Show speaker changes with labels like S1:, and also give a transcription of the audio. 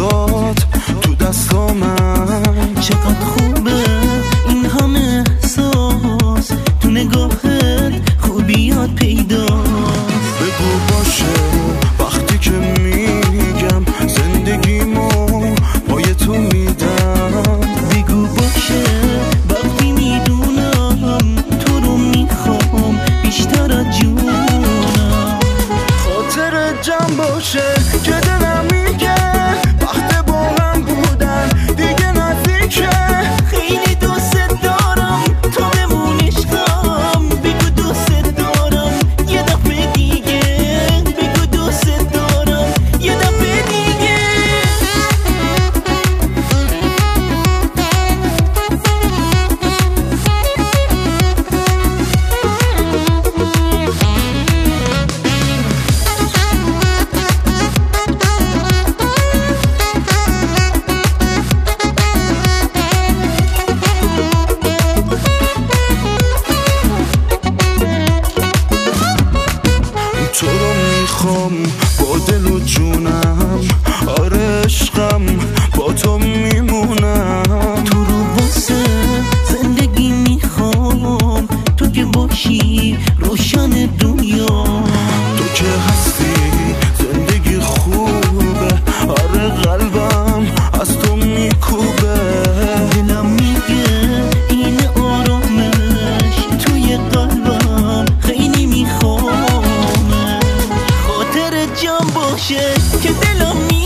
S1: عکسات تو دستامم.
S2: چقدر خوبه این همه احساس تو نگاهت، خوبیات پیداست.
S1: بگو باشه وقتی که میگم زندگیمو پای تو میدم.
S2: بگو باشه وقتی میدونم تو رو میخوام بیشتر از جونم.
S1: خاطر جمع باشه که دلم میگه وقت با هم بودن دیگه نزدیکه.
S2: خیلی دوست دارم تو بمون عشقم. بگو دوست دارم یه دفعه دیگه. بگو دوست دارم یه دفعه دیگه.
S1: تو رو میخوام با دل و جونم. آره عشقم با تو میمونم.
S2: تو رو واسه زندگی میخوام. تو که باشی روشن دنیا.
S1: تو که هستی زندگی خوبه. آره قلبم از تو میکوبه.
S2: دلم میگه این آرامش توی قلبم خیلی میخوام. خاطر جمع باشه که دلم